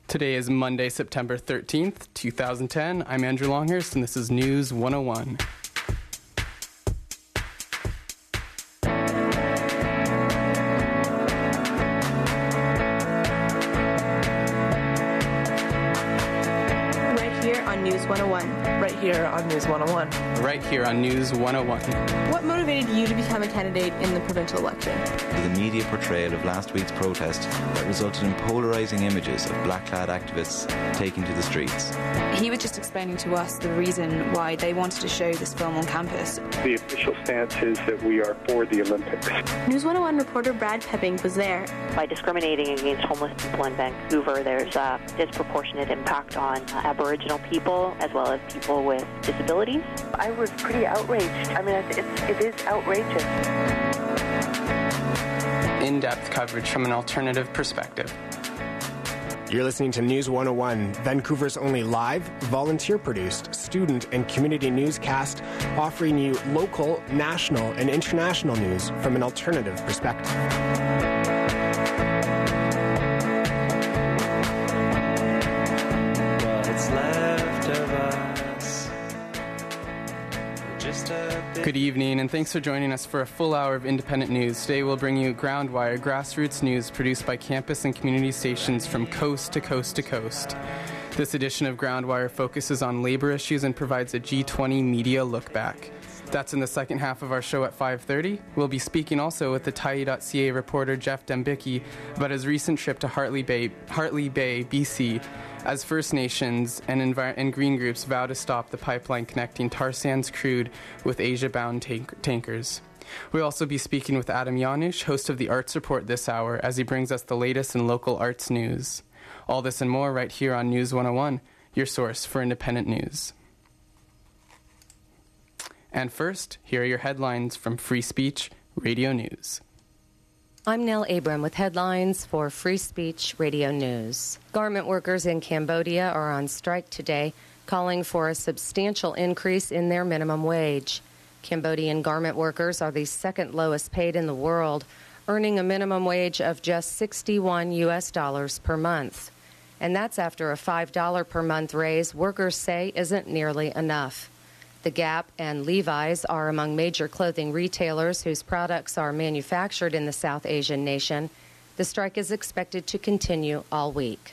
Today is Monday, September 13th, 2010. I'm Andrew Longhurst, and this is News 101. Right here on News 101. Right here on News 101. Right here on News 101. What motivated you to become a candidate in the provincial election? The media portrayal of last week's protest that resulted in polarising images of black-clad activists taking to the streets. He was just explaining to us the reason why they wanted to show this film on campus. The official stance is that we are for the Olympics. News 101 reporter Brad Pepping was there. By discriminating against homeless people in Vancouver, there's a disproportionate impact on Aboriginal people as well as people with disabilities. I was pretty outraged. I mean, it is outrageous. In-depth coverage from an alternative perspective. You're listening to News 101, Vancouver's only live, volunteer-produced, student and community newscast, offering you local, national, and international news from an alternative perspective. What's left of us? Good evening, and thanks for joining us for a full hour of independent news. Today we'll bring you Groundwire, grassroots news produced by campus and community stations from coast to coast to coast. This edition of Groundwire focuses on labor issues and provides a G20 media look back. That's in the second half of our show at 5:30. We'll be speaking also with the Tyee.ca reporter Jeff Dembicki about his recent trip to Hartley Bay, BC, as First Nations and green groups vow to stop the pipeline connecting tar sands crude with Asia-bound tankers. We'll also be speaking with Adam Janusz, host of the Arts Report this hour, as he brings us the latest in local arts news. All this and more right here on News 101, your source for independent news. And first, here are your headlines from Free Speech Radio News. I'm Nell Abram with headlines for Free Speech Radio News. Garment workers in Cambodia are on strike today, calling for a substantial increase in their minimum wage. Cambodian garment workers are the second lowest paid in the world, earning a minimum wage of just $61 per month. And that's after a $5 per month raise workers say isn't nearly enough. The Gap and Levi's are among major clothing retailers whose products are manufactured in the South Asian nation. The strike is expected to continue all week.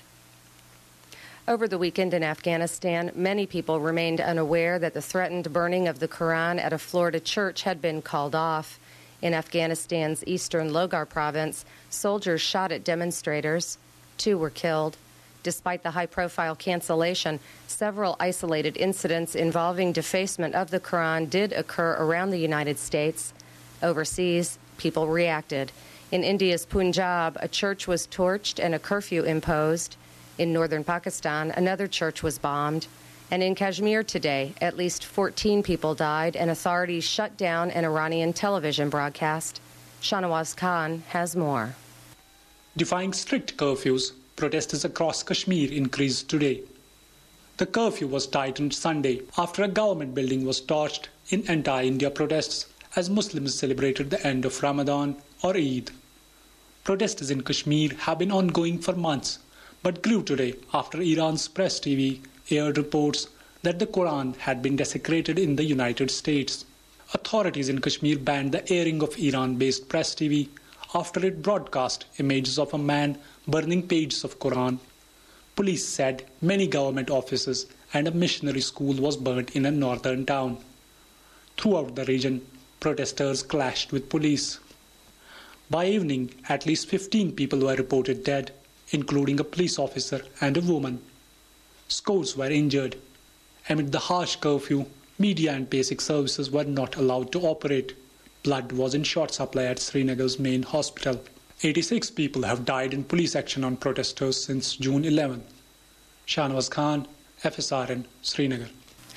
Over the weekend in Afghanistan, many people remained unaware that the threatened burning of the Quran at a Florida church had been called off. In Afghanistan's eastern Logar province, soldiers shot at demonstrators. 2 were killed. Despite the high-profile cancellation, several isolated incidents involving defacement of the Quran did occur around the United States. Overseas, people reacted. In India's Punjab, a church was torched and a curfew imposed. In northern Pakistan, another church was bombed. And in Kashmir today, at least 14 people died and authorities shut down an Iranian television broadcast. Shahnawaz Khan has more. Defying strict curfews, protesters across Kashmir increased today. The curfew was tightened Sunday after a government building was torched in anti-India protests as Muslims celebrated the end of Ramadan or Eid. Protests in Kashmir have been ongoing for months, but grew today after Iran's Press TV aired reports that the Quran had been desecrated in the United States. Authorities in Kashmir banned the airing of Iran-based Press TV after it broadcast images of a man burning pages of Quran. Police said many government offices and a missionary school was burnt in a northern town. Throughout the region, protesters clashed with police. By evening, at least 15 people were reported dead, including a police officer and a woman. Scores were injured. Amid the harsh curfew, media and basic services were not allowed to operate. Blood was in short supply at Srinagar's main hospital. 86 people have died in police action on protesters since June 11. Shahnawaz Khan, FSRN, Srinagar.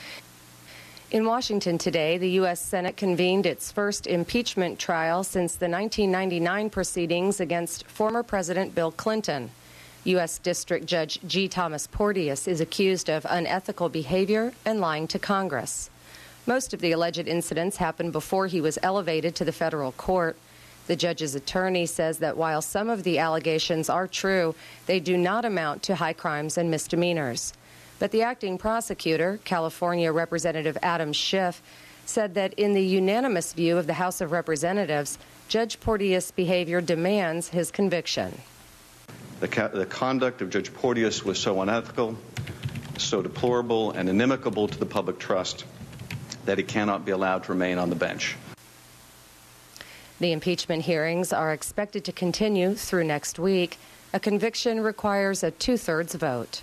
In Washington today, the U.S. Senate convened its first impeachment trial since the 1999 proceedings against former President Bill Clinton. U.S. District Judge G. Thomas Porteous is accused of unethical behavior and lying to Congress. Most of the alleged incidents happened before he was elevated to the federal court. The judge's attorney says that while some of the allegations are true, they do not amount to high crimes and misdemeanors. But the acting prosecutor, California Representative Adam Schiff, said that in the unanimous view of the House of Representatives, Judge Porteous' behavior demands his conviction. The conduct of Judge Porteous was so unethical, so deplorable and inimical to the public trust that he cannot be allowed to remain on the bench. The impeachment hearings are expected to continue through next week. A conviction requires a 2/3 vote.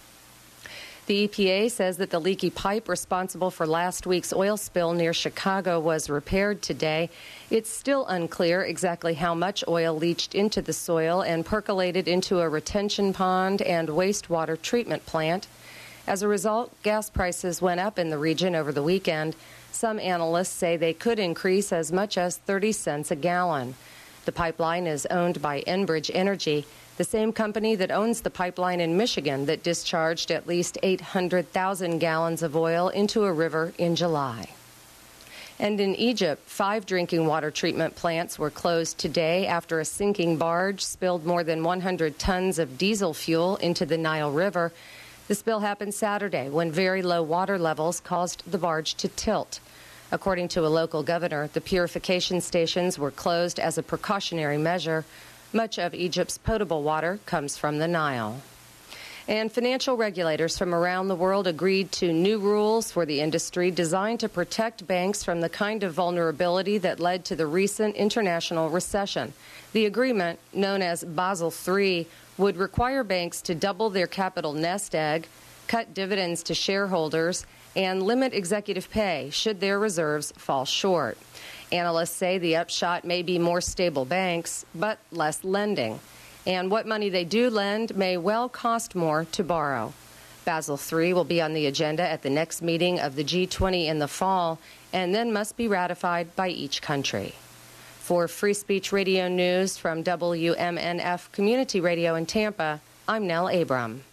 The EPA says that the leaky pipe responsible for last week's oil spill near Chicago was repaired today. It's still unclear exactly how much oil leached into the soil and percolated into a retention pond and wastewater treatment plant. As a result, gas prices went up in the region over the weekend. Some analysts say they could increase as much as 30 cents a gallon. The pipeline is owned by Enbridge Energy, the same company that owns the pipeline in Michigan that discharged at least 800,000 gallons of oil into a river in July. And in Egypt, 5 drinking water treatment plants were closed today after a sinking barge spilled more than 100 tons of diesel fuel into the Nile River. The spill happened Saturday when very low water levels caused the barge to tilt. According to a local governor, the purification stations were closed as a precautionary measure. Much of Egypt's potable water comes from the Nile. And financial regulators from around the world agreed to new rules for the industry designed to protect banks from the kind of vulnerability that led to the recent international recession. The agreement, known as Basel III, would require banks to double their capital nest egg, cut dividends to shareholders, and limit executive pay should their reserves fall short. Analysts say the upshot may be more stable banks, but less lending. And what money they do lend may well cost more to borrow. Basel III will be on the agenda at the next meeting of the G20 in the fall, and then must be ratified by each country. For Free Speech Radio News from WMNF Community Radio in Tampa, I'm Nell Abram.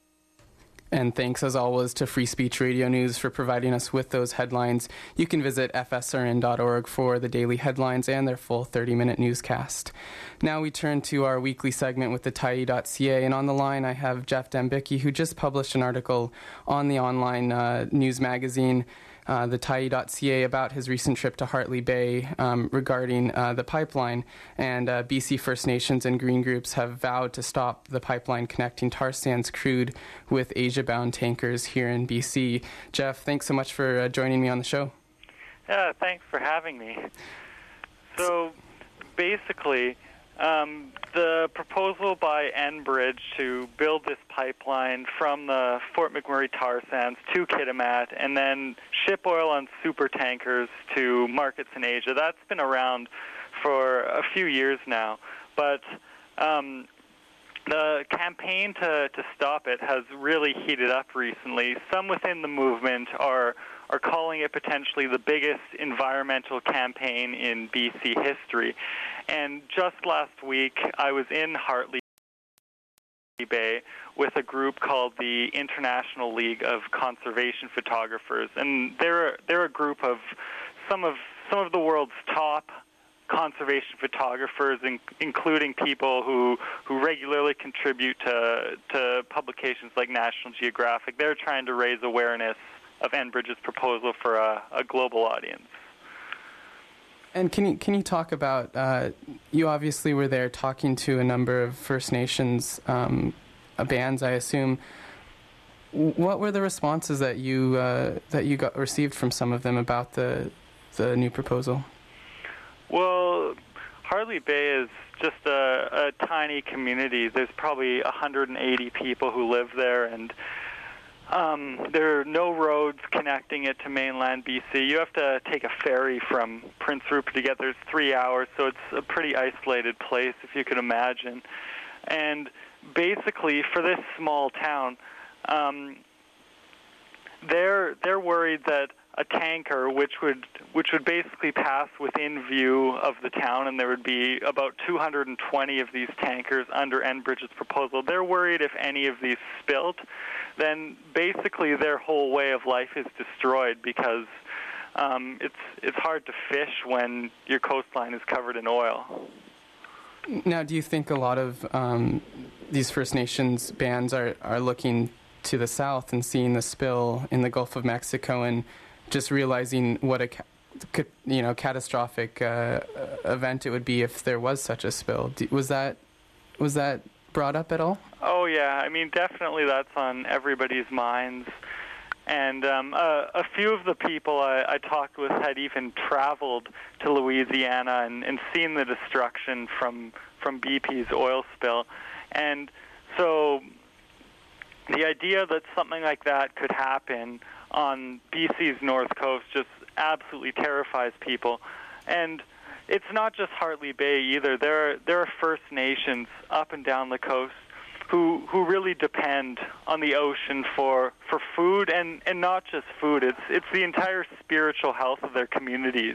And thanks, as always, to Free Speech Radio News for providing us with those headlines. You can visit fsrn.org for the daily headlines and their full 30-minute newscast. Now we turn to our weekly segment with the Tyee.ca, and on the line I have Jeff Dembicki, who just published an article on the online news magazine, the Tyee.ca, about his recent trip to Hartley Bay regarding the pipeline. And BC First Nations and green groups have vowed to stop the pipeline connecting tar sands crude with Asia-bound tankers here in BC. Jeff, thanks so much for joining me on the show. Yeah, thanks for having me. So basically, the proposal by Enbridge to build this pipeline from the Fort McMurray tar sands to Kitimat and then ship oil on super tankers to markets in Asia, that's been around for a few years now. But the campaign to stop it has really heated up recently. Some within the movement are calling it potentially the biggest environmental campaign in BC history. And just last week, I was in Hartley Bay with a group called the International League of Conservation Photographers, and they're a group of some of the world's top conservation photographers, including people who regularly contribute to publications like National Geographic. They're trying to raise awareness of Enbridge's proposal for a global audience. And can you talk about, you obviously were there talking to a number of First Nations bands, I assume. What were the responses that you received from some of them about the new proposal? Well, Hartley Bay is just a tiny community. There's probably 180 people who live there, and there are no roads connecting it to mainland BC. You have to take a ferry from Prince Rupert to get there. It's 3 hours, so it's a pretty isolated place, if you can imagine. And basically, for this small town, they're worried that a tanker, which would basically pass within view of the town, and there would be about 220 of these tankers under Enbridge's proposal. They're worried if any of these spilt, then basically their whole way of life is destroyed, because it's hard to fish when your coastline is covered in oil. Now, do you think a lot of these First Nations bands are looking to the south and seeing the spill in the Gulf of Mexico and just realizing what a catastrophic event it would be if there was such a spill? Was that brought up at all? Oh yeah, I mean definitely that's on everybody's minds. And a few of the people I talked with had even traveled to Louisiana and seen the destruction from BP's oil spill. And so the idea that something like that could happen on BC's north coast just absolutely terrifies people. And it's not just Hartley Bay either. There are First Nations up and down the coast who really depend on the ocean for food, and not just food. It's the entire spiritual health of their communities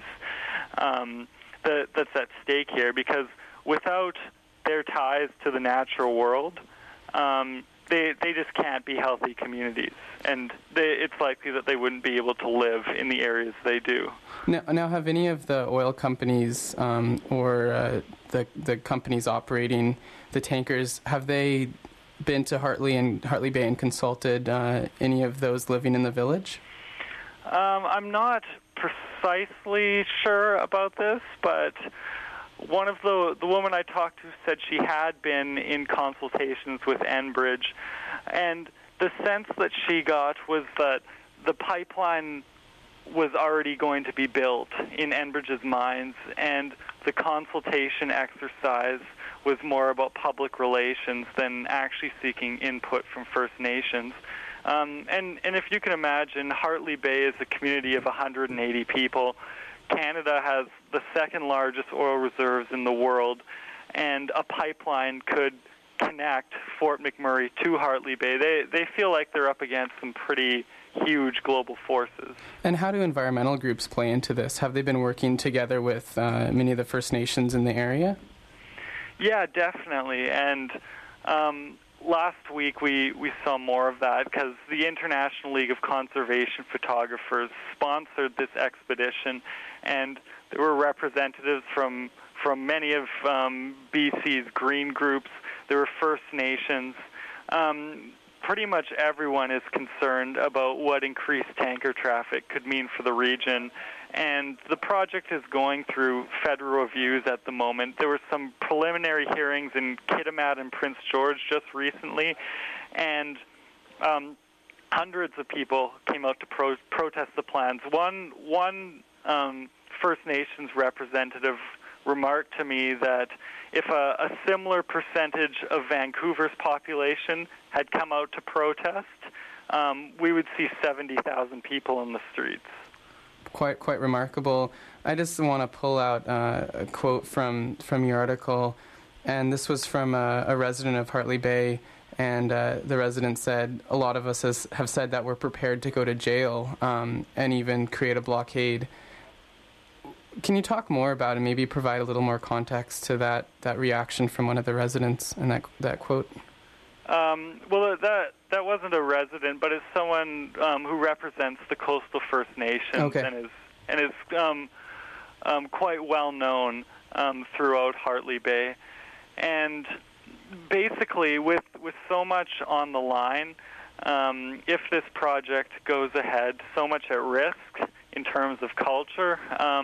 that's at stake here, because without their ties to the natural world, they just can't be healthy communities, and it's likely that they wouldn't be able to live in the areas they do. Now have any of the oil companies or the companies operating the tankers, have they been to Hartley Bay and consulted any of those living in the village? I'm not precisely sure about this, but one of the woman I talked to said she had been in consultations with Enbridge, and the sense that she got was that the pipeline was already going to be built in Enbridge's minds, and the consultation exercise was more about public relations than actually seeking input from First Nations. And if you can imagine, Hartley Bay is a community of 180 people. Canada has the second largest oil reserves in the world, and a pipeline could connect Fort McMurray to Hartley Bay. They feel like they're up against some pretty huge global forces. And how do environmental groups play into this? Have they been working together with many of the First Nations in the area? Yeah, definitely. And last week we saw more of that because the International League of Conservation Photographers sponsored this expedition, and there were representatives from many of BC's green groups. There were First Nations. Pretty much everyone is concerned about what increased tanker traffic could mean for the region, and the project is going through federal reviews at the moment. There were some preliminary hearings in Kitimat and Prince George just recently, and hundreds of people came out to protest the plans. One First Nations representative remarked to me that if a similar percentage of Vancouver's population had come out to protest, we would see 70,000 people in the streets. Quite remarkable. I just want to pull out a quote from your article, and this was from a resident of Hartley Bay, and the resident said, a lot of us have said that we're prepared to go to jail and even create a blockade. Can you talk more about it and maybe provide a little more context to that reaction from one of the residents and that quote? Well, that wasn't a resident, but it's someone who represents the coastal First Nations, okay, and is quite well known throughout Hartley Bay. And basically, with so much on the line, if this project goes ahead, so much at risk in terms of culture.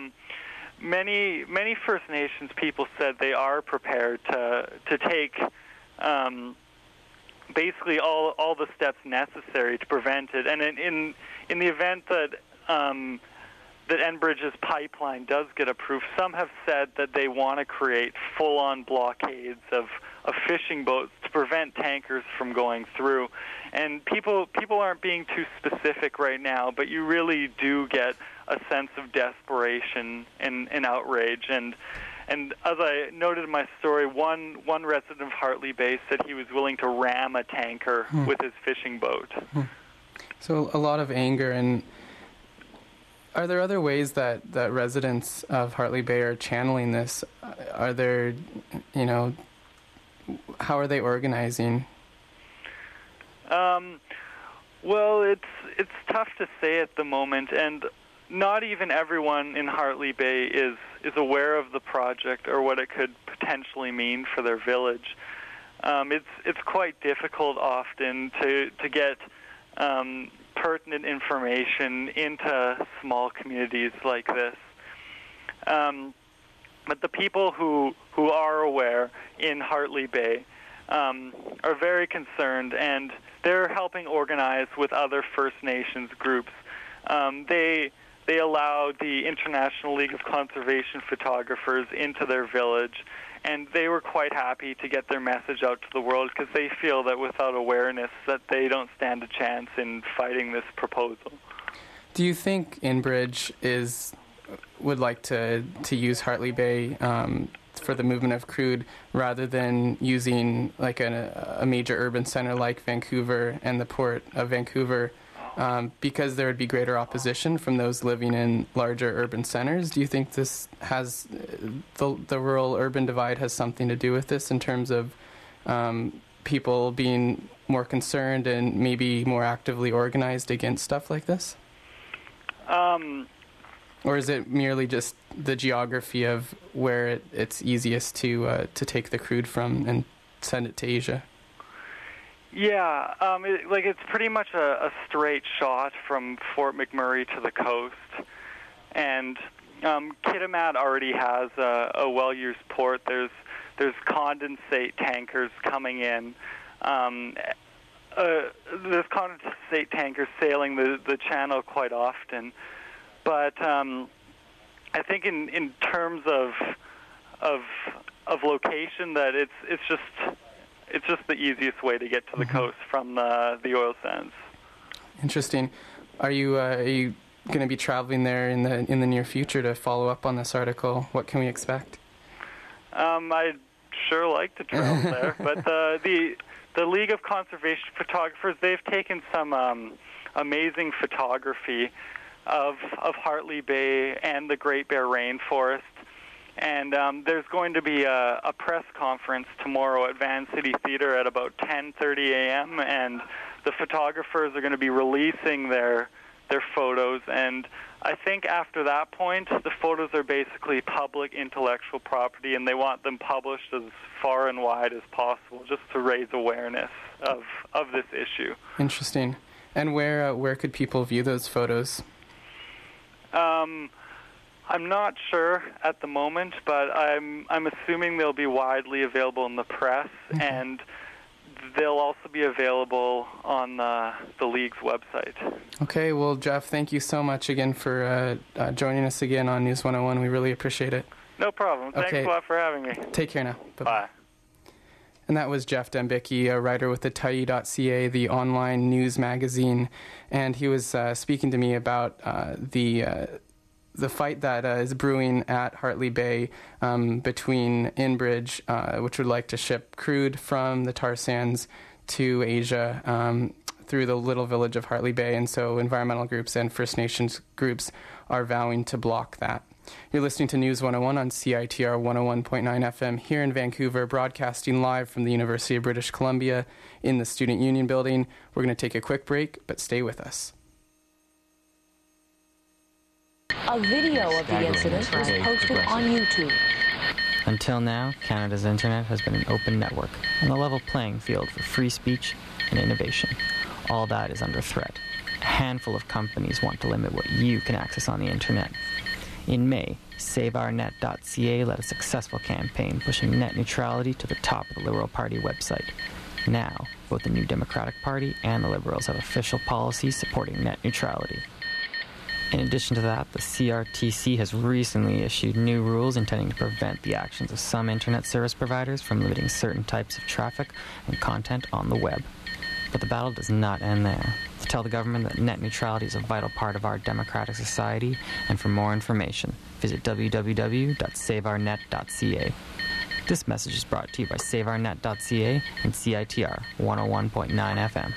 Many First Nations people said they are prepared to take basically all the steps necessary to prevent it. And in the event that Enbridge's pipeline does get approved, some have said that they want to create full-on blockades of fishing boats to prevent tankers from going through. And people aren't being too specific right now, but you really do get a sense of desperation and outrage. And as I noted in my story, one resident of Hartley Bay said he was willing to ram a tanker with his fishing boat. So a lot of anger. And are there other ways that residents of Hartley Bay are channeling this? Are there, how are they organizing? Well, it's tough to say at the moment, and not even everyone in Hartley Bay is aware of the project or what it could potentially mean for their village. It's quite difficult often to get pertinent information into small communities like this. But the people who are aware in Hartley Bay are very concerned, and they're helping organize with other First Nations groups. They allowed the International League of Conservation Photographers into their village, and they were quite happy to get their message out to the world because they feel that without awareness that they don't stand a chance in fighting this proposal. Do you think Enbridge would like to use Hartley Bay for the movement of crude rather than using like a major urban center like Vancouver and the Port of Vancouver, because there would be greater opposition from those living in larger urban centers? Do you think this has the rural-urban divide has something to do with this in terms of people being more concerned and maybe more actively organized against stuff like this? Or is it merely just the geography of where it's easiest to take the crude from and send it to Asia? Yeah, it's pretty much a straight shot from Fort McMurray to the coast, and Kitimat already has a well-used port. There's condensate tankers coming in. There's condensate tankers sailing the channel quite often. But I think in terms of location, that it's just the easiest way to get to the coast from the oil sands. Interesting. Are you going to be traveling there in the near future to follow up on this article? What can we expect? I'd sure like to travel there, but the League of Conservation Photographers, they've taken some amazing photography of Hartley Bay and the Great Bear Rainforest. And there's going to be a press conference tomorrow at Van City Theatre at about 10:30 a.m., and the photographers are going to be releasing their photos. And I think after that point, the photos are basically public intellectual property, and they want them published as far and wide as possible, just to raise awareness of this issue. Interesting. And where could people view those photos? I'm not sure at the moment, but I'm assuming they'll be widely available in the press, and they'll also be available on the League's website. Okay, well, Jeff, thank you so much again for joining us again on News 101. We really appreciate it. No problem. Thanks a lot for having me. Take care now. Bye-bye. And that was Jeff Dembicki, a writer with the Tyee.ca, the online news magazine, and he was speaking to me about the fight that is brewing at Hartley Bay between Enbridge, which would like to ship crude from the tar sands to Asia through the little village of Hartley Bay, and so environmental groups and First Nations groups are vowing to block that. You're listening to News 101 on CITR 101.9 FM here in Vancouver, broadcasting live from the University of British Columbia in the Student Union Building. We're going to take a quick break, but stay with us. A video of the incident was posted on YouTube. Until now, Canada's internet has been an open network and a level playing field for free speech and innovation. All that is under threat. A handful of companies want to limit what you can access on the internet. In May, SaveOurNet.ca led a successful campaign pushing net neutrality to the top of the Liberal Party website. Now, both the New Democratic Party and the Liberals have official policies supporting net neutrality. In addition to that, the CRTC has recently issued new rules intending to prevent the actions of some internet service providers from limiting certain types of traffic and content on the web. But the battle does not end there. To tell the government that net neutrality is a vital part of our democratic society, and for more information, visit www.saveournet.ca. This message is brought to you by SaveOurNet.ca and CITR 101.9 FM.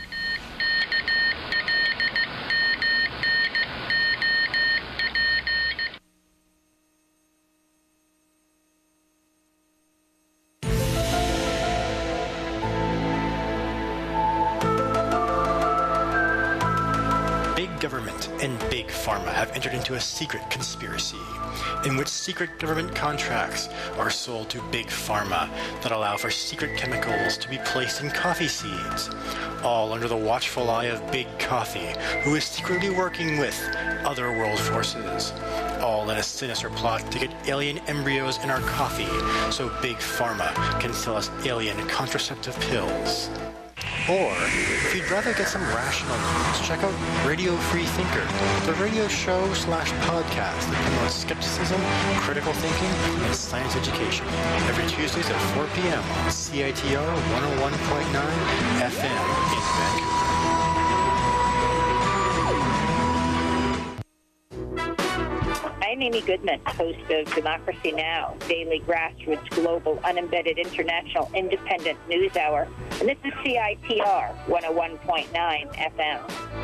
and Big Pharma have entered into a secret conspiracy in which secret government contracts are sold to Big Pharma that allow for secret chemicals to be placed in coffee seeds, all under the watchful eye of Big Coffee, who is secretly working with other world forces, all in a sinister plot to get alien embryos in our coffee so Big Pharma can sell us alien contraceptive pills. Or, if you'd rather get some rational news, check out Radio Free Thinker, the radio show/podcast that promotes skepticism, critical thinking, and science education. Every Tuesdays at 4 p.m. on CITR 101.9 FM in Vancouver. I'm Amy Goodman, host of Democracy Now!, daily grassroots, global, unembedded, international, independent news hour. And this is CITR 101.9 FM.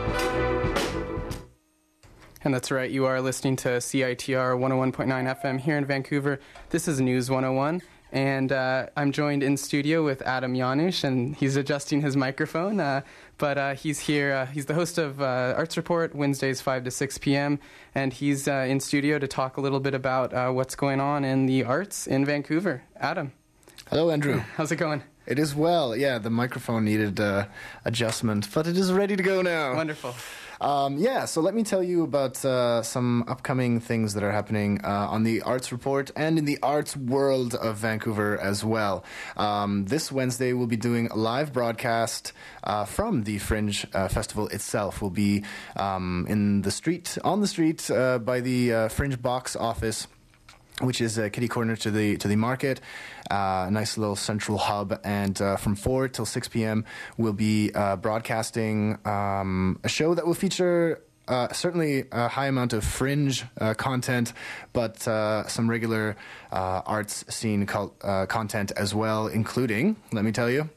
And that's right, you are listening to CITR 101.9 FM here in Vancouver. This is News 101, and I'm joined in studio with Adam Janusz, and he's adjusting his microphone. But he's here. He's the host of Arts Report, Wednesdays 5 to 6 p.m., and he's in studio to talk a little bit about what's going on in the arts in Vancouver. Adam. Hello, Andrew. How's it going? It is well. Yeah, the microphone needed adjustment, but it is ready to go now. Wonderful. So let me tell you about some upcoming things that are happening on the Arts Report and in the arts world of Vancouver as well. This Wednesday, we'll be doing a live broadcast from the Fringe Festival itself. We'll be on the street by the Fringe box office, which is kitty corner to the market, a nice little central hub. And from 4 till 6 p.m., we'll be broadcasting a show that will feature certainly a high amount of Fringe content, but some regular arts scene content as well, including, let me tell you,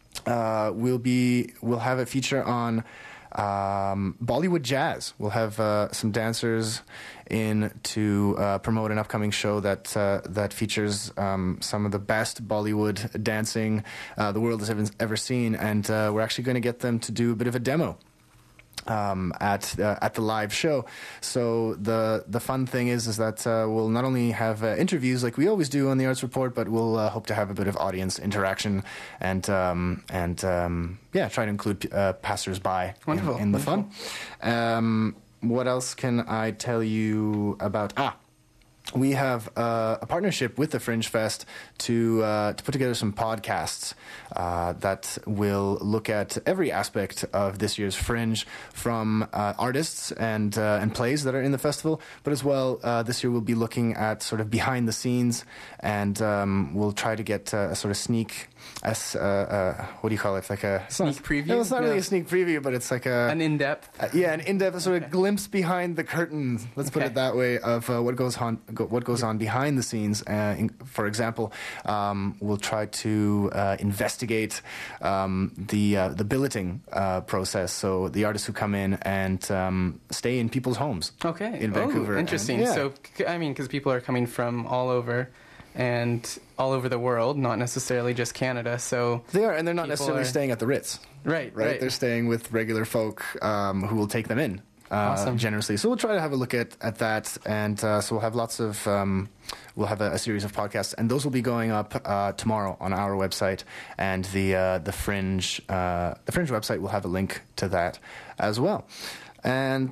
we'll have a feature on Bollywood jazz. We'll have some dancers in to promote an upcoming show that features some of the best Bollywood dancing the world has ever seen, and we're actually going to get them to do a bit of a demo at the live show. So the fun thing is that we'll not only have interviews like we always do on the Arts Report, but we'll hope to have a bit of audience interaction and try to include passers-by in the fun. What else can I tell you about? We have a partnership with the Fringe Fest to put together some podcasts that will look at every aspect of this year's Fringe, from artists and plays that are in the festival, but as well this year we'll be looking at sort of behind the scenes, and we'll try to get a sort of sneak. What do you call it? Like a sneak preview? No, it's not really a sneak preview, but it's like an in-depth. An in-depth sort of glimpse behind the curtain. Let's put it that way, of what goes on behind the scenes. For example, we'll try to investigate the billeting process. So the artists who come in and stay in people's homes. Okay. In Vancouver. Interesting. So I mean, because people are coming from all over. And all over the world, not necessarily just Canada. So they are, and they're not necessarily staying at the Ritz. Right. They're staying with regular folk who will take them in generously. So we'll try to have a look at that, and so we'll have lots of we'll have a series of podcasts, and those will be going up tomorrow on our website, and the Fringe website will have a link to that as well, and.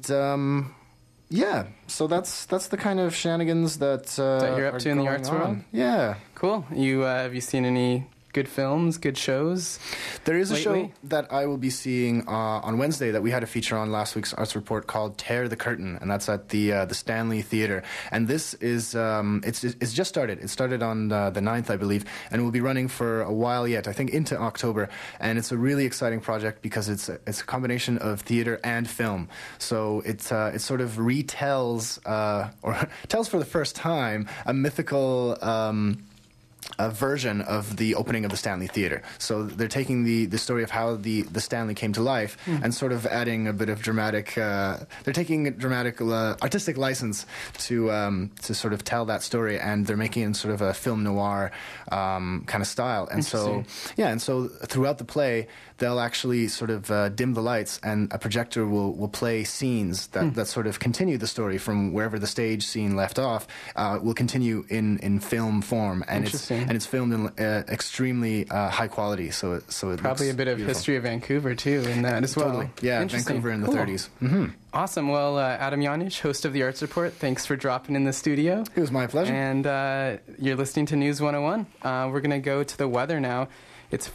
So that's the kind of shenanigans that you're up to in the arts world. Yeah, cool. You have you seen any good films, good shows? There is a show that I will be seeing on Wednesday that we had a feature on last week's Arts Report called Tear the Curtain, and that's at the Stanley Theatre. And this is it's just started. It started on the 9th, I believe, and will be running for a while yet. I think into October. And it's a really exciting project because it's a combination of theatre and film. So it sort of retells or tells for the first time a mythical a version of the opening of the Stanley Theatre. So they're taking the story of how the Stanley came to life and sort of adding a bit of dramatic. They're taking dramatic artistic license to sort of tell that story, and they're making it in sort of a film noir kind of style. And so throughout the play, they'll actually sort of dim the lights, and a projector will play scenes that sort of continue the story from wherever the stage scene left off. Will continue in film form, and it's filmed in extremely high quality. So it probably a bit of beautiful. history of Vancouver too in that as well. Totally. Yeah, Vancouver in the 30s. Mm-hmm. Awesome. Well, Adam Yanish, host of the Arts Report, thanks for dropping in the studio. It was my pleasure. And you're listening to News 101. We're going to go to the weather now. It's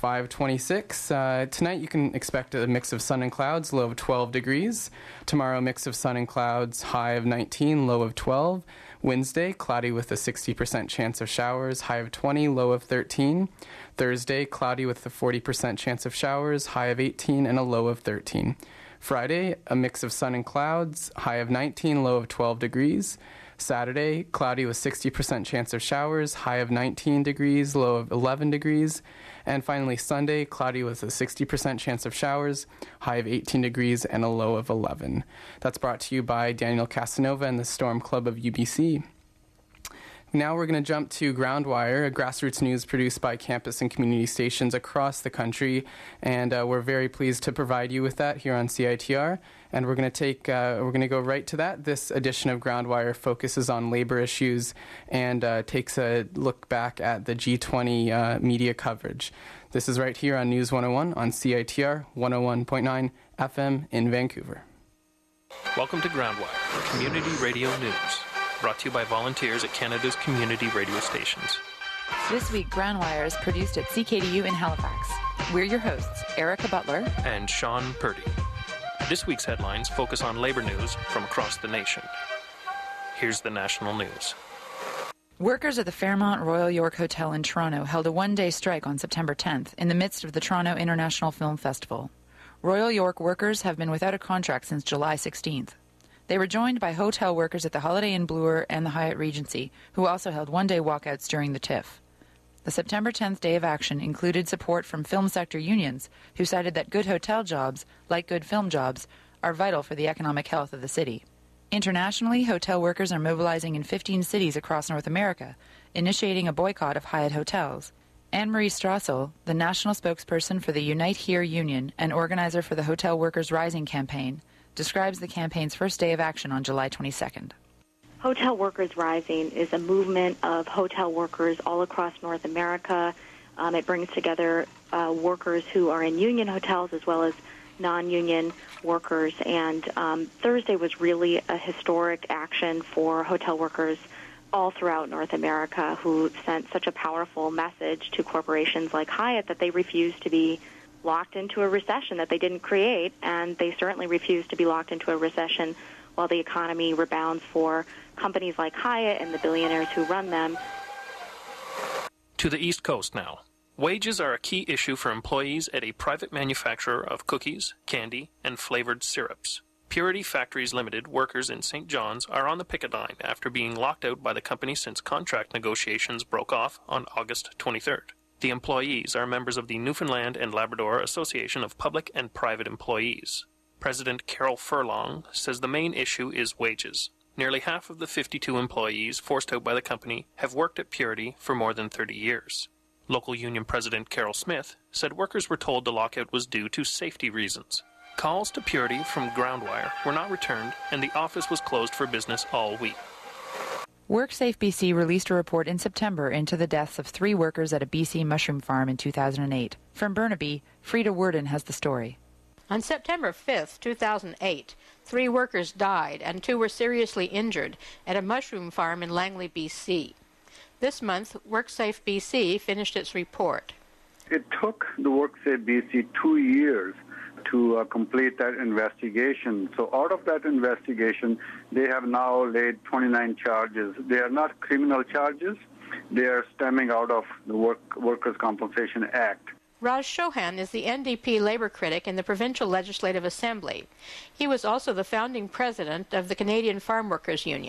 5:26. Tonight you can expect a mix of sun and clouds, low of 12 degrees. Tomorrow, mix of sun and clouds, high of 19, low of 12. Wednesday, cloudy with a 60% chance of showers, high of 20, low of 13. Thursday, cloudy with a 40% chance of showers, high of 18, and a low of 13. Friday, a mix of sun and clouds, high of 19, low of 12 degrees. Saturday, cloudy with 60% chance of showers, high of 19 degrees, low of 11 degrees. And finally, Sunday, cloudy with a 60% chance of showers, high of 18 degrees, and a low of 11. That's brought to you by Daniel Casanova and the Storm Club of UBC. Now we're going to jump to Groundwire, a grassroots news produced by campus and community stations across the country, and we're very pleased to provide you with that here on CITR. And we're going to go right to that. This edition of Groundwire focuses on labor issues and takes a look back at the G20 media coverage. This is right here on News 101 on CITR 101.9 FM in Vancouver. Welcome to Groundwire, community radio news. Brought to you by volunteers at Canada's community radio stations. This week, Groundwire is produced at CKDU in Halifax. We're your hosts, Erica Butler and Sean Purdy. This week's headlines focus on labor news from across the nation. Here's the national news. Workers at the Fairmont Royal York Hotel in Toronto held a one-day strike on September 10th in the midst of the Toronto International Film Festival. Royal York workers have been without a contract since July 16th. They were joined by hotel workers at the Holiday Inn Bloor and the Hyatt Regency, who also held one-day walkouts during the TIFF. The September 10th day of action included support from film sector unions, who cited that good hotel jobs, like good film jobs, are vital for the economic health of the city. Internationally, hotel workers are mobilizing in 15 cities across North America, initiating a boycott of Hyatt hotels. Anne-Marie Strassel, the national spokesperson for the Unite Here union and organizer for the Hotel Workers Rising campaign, describes the campaign's first day of action on July 22nd. Hotel Workers Rising is a movement of hotel workers all across North America. It brings together workers who are in union hotels as well as non-union workers. And Thursday was really a historic action for hotel workers all throughout North America who sent such a powerful message to corporations like Hyatt that they refuse to be locked into a recession that they didn't create, and they certainly refuse to be locked into a recession while the economy rebounds for companies like Hyatt and the billionaires who run them. To the East Coast now. Wages are a key issue for employees at a private manufacturer of cookies, candy, and flavored syrups. Purity Factories Limited workers in St. John's are on the picket line after being locked out by the company since contract negotiations broke off on August 23rd. The employees are members of the Newfoundland and Labrador Association of Public and Private Employees. President Carol Furlong says the main issue is wages. Nearly half of the 52 employees forced out by the company have worked at Purity for more than 30 years. Local union president Carol Smith said workers were told the lockout was due to safety reasons. Calls to Purity from Groundwire were not returned, and the office was closed for business all week. WorkSafe BC released a report in September into the deaths of 3 workers at a BC mushroom farm in 2008. From Burnaby, Frida Worden has the story. On September 5, 2008, 3 workers died and 2 were seriously injured at a mushroom farm in Langley, BC. This month, WorkSafe BC finished its report. It took the WorkSafe BC 2 years to complete that investigation. So out of that investigation, they have now laid 29 charges. They are not criminal charges. They are stemming out of the Workers' Compensation Act. Raj Chauhan is the NDP Labour critic in the Provincial Legislative Assembly. He was also the founding president of the Canadian Farm Workers Union.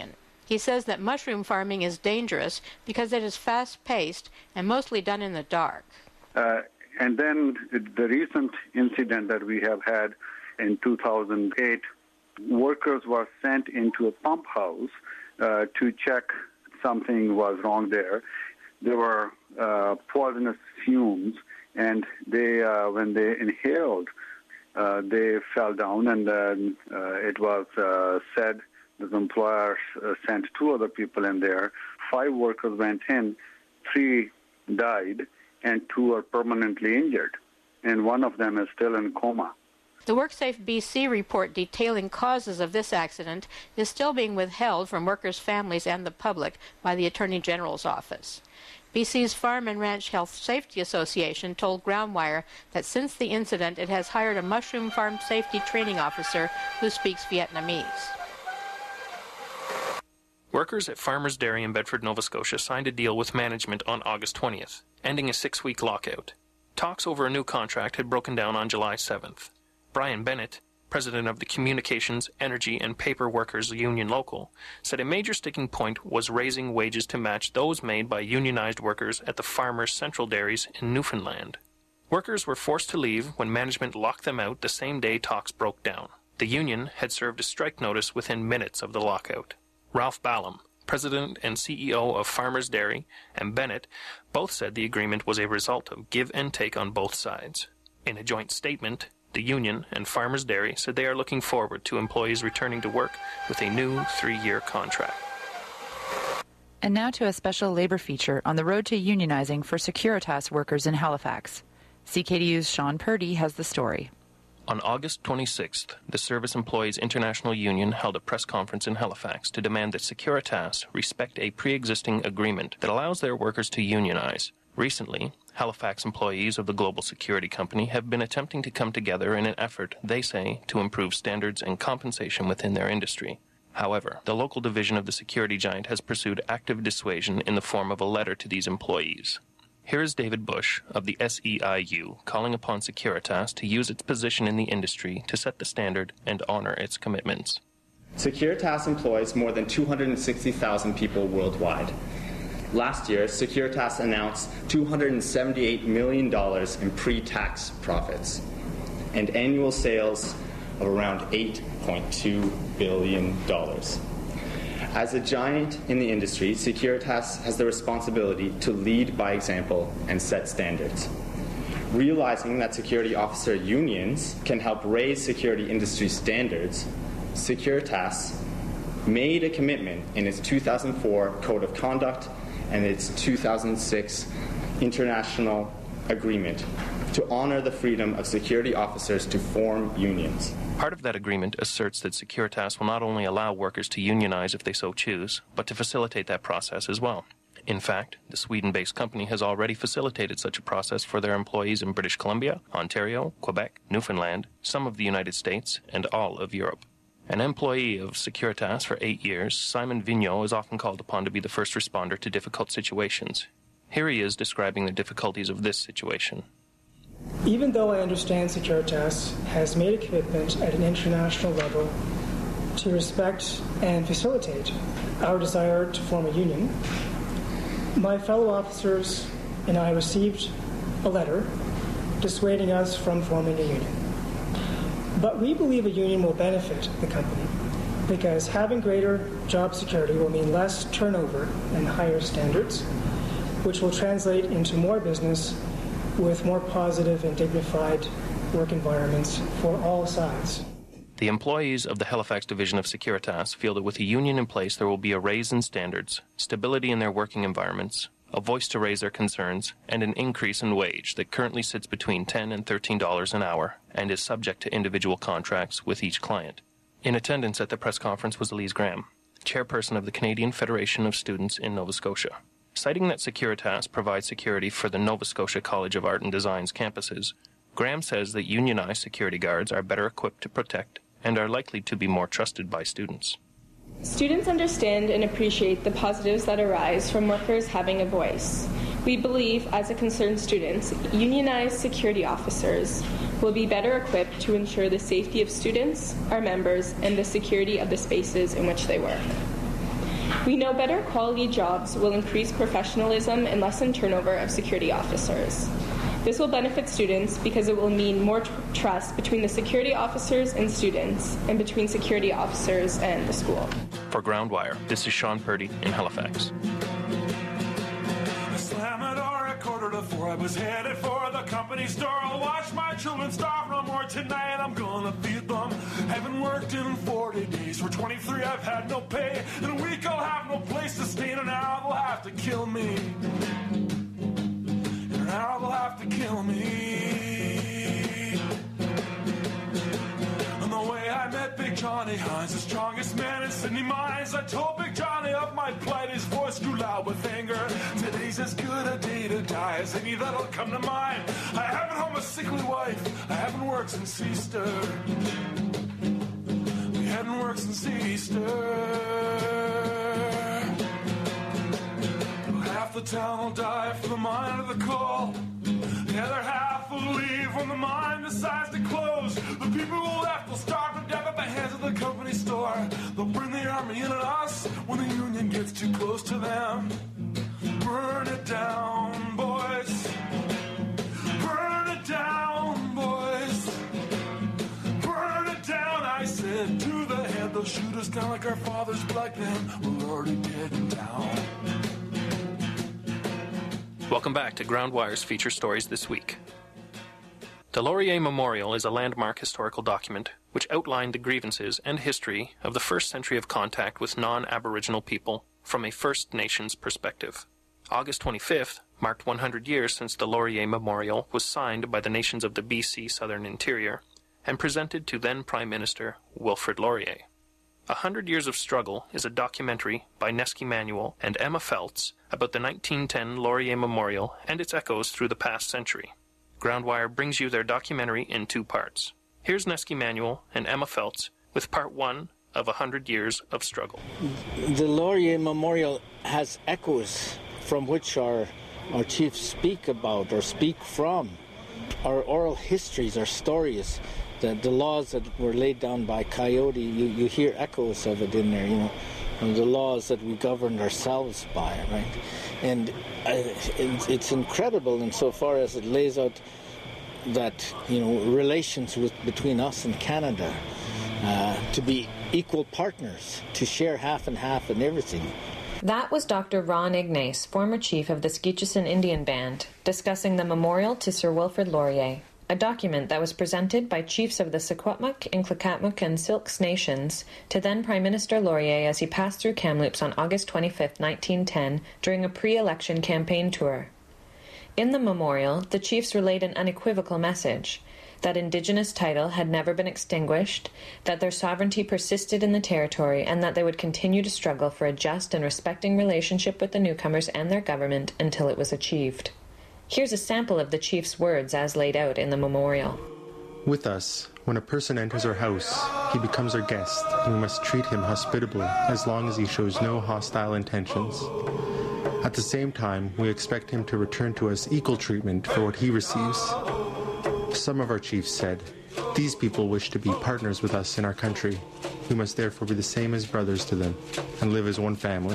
He says that mushroom farming is dangerous because it is fast-paced and mostly done in the dark. And then the recent incident that we have had in 2008, workers were sent into a pump house to check something was wrong there. There were poisonous fumes, and they, when they inhaled, they fell down, and it was said that the employer sent 2 other people in there. 5 workers went in, 3 died, and 2 are permanently injured, and one of them is still in coma. The WorkSafe BC report detailing causes of this accident is still being withheld from workers' families and the public by the Attorney General's office. BC's Farm and Ranch Health Safety Association told Groundwire that since the incident it has hired a mushroom farm safety training officer who speaks Vietnamese. Workers at Farmers Dairy in Bedford, Nova Scotia signed a deal with management on August 20th, ending a 6-week lockout. Talks over a new contract had broken down on July 7th. Brian Bennett, president of the Communications, Energy, and Paper Workers Union Local, said a major sticking point was raising wages to match those made by unionized workers at the Farmers Central Dairies in Newfoundland. Workers were forced to leave when management locked them out the same day talks broke down. The union had served a strike notice within minutes of the lockout. Ralph Ballum, president and CEO of Farmers Dairy, and Bennett both said the agreement was a result of give and take on both sides. In a joint statement, the union and Farmers Dairy said they are looking forward to employees returning to work with a new 3-year contract. And now to a special labor feature on the road to unionizing for Securitas workers in Halifax. CKDU's Sean Purdy has the story. On August 26th, the Service Employees International Union held a press conference in Halifax to demand that Securitas respect a pre-existing agreement that allows their workers to unionize. Recently, Halifax employees of the global security company have been attempting to come together in an effort, they say, to improve standards and compensation within their industry. However, the local division of the security giant has pursued active dissuasion in the form of a letter to these employees. Here is David Bush of the SEIU calling upon Securitas to use its position in the industry to set the standard and honor its commitments. Securitas employs more than 260,000 people worldwide. Last year, Securitas announced $278 million in pre-tax profits and annual sales of around $8.2 billion. As a giant in the industry, Securitas has the responsibility to lead by example and set standards. Realizing that security officer unions can help raise security industry standards, Securitas made a commitment in its 2004 Code of Conduct and its 2006 International Agreement to honor the freedom of security officers to form unions. Part of that agreement asserts that Securitas will not only allow workers to unionize if they so choose, but to facilitate that process as well. In fact, the Sweden-based company has already facilitated such a process for their employees in British Columbia, Ontario, Quebec, Newfoundland, some of the United States, and all of Europe. An employee of Securitas for 8 years, Simon Vigneault is often called upon to be the first responder to difficult situations. Here he is describing the difficulties of this situation. Even though I understand Securitas has made a commitment at an international level to respect and facilitate our desire to form a union, my fellow officers and I received a letter dissuading us from forming a union. But we believe a union will benefit the company because having greater job security will mean less turnover and higher standards, which will translate into more business with more positive and dignified work environments for all sides. The employees of the Halifax division of Securitas feel that with a union in place there will be a raise in standards, stability in their working environments, a voice to raise their concerns, and an increase in wage that currently sits between $10 and $13 an hour and is subject to individual contracts with each client. In attendance at the press conference was Elise Graham, chairperson of the Canadian Federation of Students in Nova Scotia. Citing that Securitas provides security for the Nova Scotia College of Art and Design's campuses, Graham says that unionized security guards are better equipped to protect and are likely to be more trusted by students. Students understand and appreciate the positives that arise from workers having a voice. We believe, as a concerned students, unionized security officers will be better equipped to ensure the safety of students, our members, and the security of the spaces in which they work. We know better quality jobs will increase professionalism and lessen turnover of security officers. This will benefit students because it will mean more trust between the security officers and students, and between security officers and the school. For Groundwire, this is Sean Purdy in Halifax. I was headed for the company store. I'll watch my children starve no more tonight. I'm gonna feed them. Haven't worked in 40 days. For 23 I've had no pay. In a week I'll have no place to stay. In an hour they'll have to kill me. In an hour they'll have to kill me. On the way I met Big Johnny Hines, the strongest man in Sydney Mines. I told Big Johnny of my plight. His voice grew loud with anger. Today's as good a day to die as any that'll come to mind. I haven't home a sickly wife. I haven't worked since Easter. We hadn't worked since Easter. Half the town will die for the mine of the coal. The other half will leave when the mine decides to close. The people who left will starve to death at the hands of the company store. They'll bring the army in on us when the union gets too close to them. Burn it down, boys. Burn it down, boys. Burn it down, I said. To the head, they'll shoot us down like our fathers black men were already dead in town. Welcome back to Groundwire's feature stories this week. The Laurier Memorial is a landmark historical document which outlined the grievances and history of the first century of contact with non-Aboriginal people from a First Nations perspective. August 25th marked 100 years since the Laurier Memorial was signed by the nations of the BC Southern Interior and presented to then Prime Minister Wilfrid Laurier. 100 Years of Struggle is a documentary by Nesky Manuel and Emma Feltz about the 1910 Laurier Memorial and its echoes through the past century. Groundwire brings you their documentary in 2 parts. Here's Nesky Manuel and Emma Feltz with part 1 of 100 Years of Struggle. The Laurier Memorial has echoes from which our chiefs speak about or speak from. Our oral histories, our stories, the laws that were laid down by Coyote, you hear echoes of it in there, you know, and the laws that we governed ourselves by, right? And it's incredible insofar as it lays out that, you know, relations between us and Canada, to be equal partners, to share half and half in everything. That was Dr. Ron Ignace, former chief of the Skitchison Indian Band, discussing the memorial to Sir Wilfrid Laurier, a document that was presented by chiefs of the Secwepemc, Inclacatmuc, and Silks nations to then Prime Minister Laurier as he passed through Kamloops on August 25, 1910, during a pre-election campaign tour. In the memorial, the chiefs relayed an unequivocal message: that Indigenous title had never been extinguished, that their sovereignty persisted in the territory, and that they would continue to struggle for a just and respecting relationship with the newcomers and their government until it was achieved. Here's a sample of the chief's words as laid out in the memorial. With us, when a person enters our house, he becomes our guest, and we must treat him hospitably as long as he shows no hostile intentions. At the same time, we expect him to return to us equal treatment for what he receives. Some of our chiefs said, "These people wish to be partners with us in our country. We must therefore be the same as brothers to them, and live as one family.